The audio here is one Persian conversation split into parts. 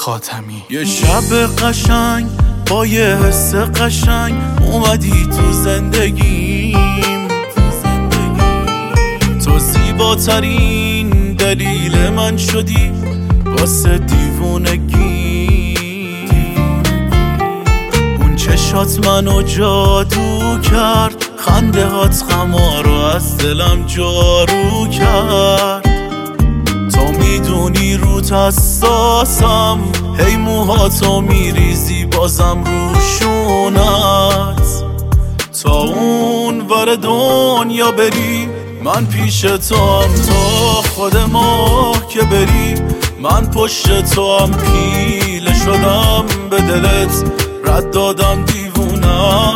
خاتمی. یه شب قشنگ با یه حس قشنگ اومدی تو زندگیم، تو زیباترین دلیل من شدی واسه دیوونگی. اون چشات منو جادو کرد، خنده هات غما رو از دلم جارو کرد. تو میدونی روت حساسم، هی موهاتو میریزی بازم روشونت. تا اون ور دنیا بری من پیش تو هم، تا خود ماه که بری من پشت تو هم. پیله شدم به دلت، رد دادم دیوونم.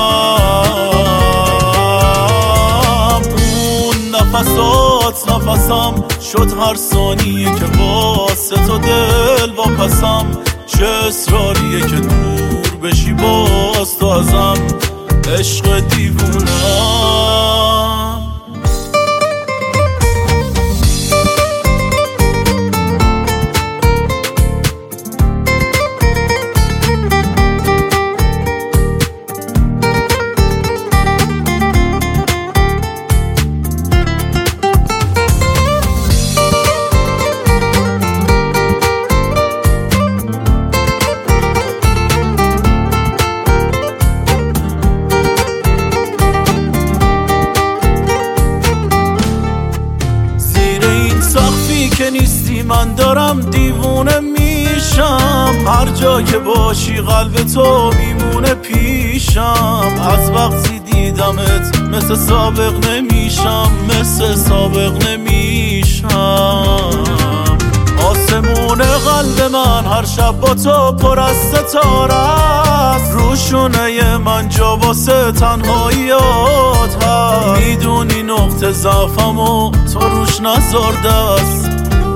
اون نفسات نفسم شد هر ثانیه که واسه تو دل واپسم. چه اصراریه که دور بشی باز تو ازم، عشق دیوونم. که نیستی من دارم دیوونه میشم، هر جا که باشی قلب تو میمونه پیشم. از وقتی دیدمت مثل سابق نمیشم، مثل سابق نمیشم. آسمون قلب من هر شب با تو پر از ستاره است، روشونه من جا واسه تنهاییات هست. میدونی نقطه ضعفمو تو روش نذارده است،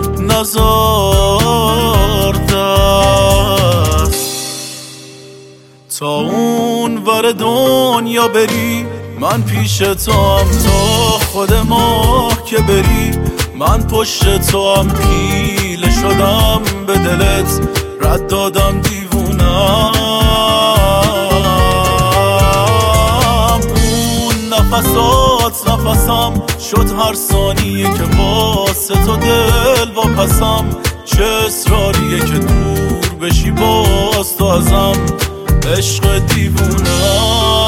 نذارده است. تا اون ور دنیا بری من پیش تو هم، تا خود ماه که بری من پشت تو هم. پیله شدم به دلت، رد دادم دیوونم. اون نفسات نفسم شد هر ثانیه که واسه تو دل واپسم. چه اصراریه که دور بشی باز تو ازم، عشق دیوونم.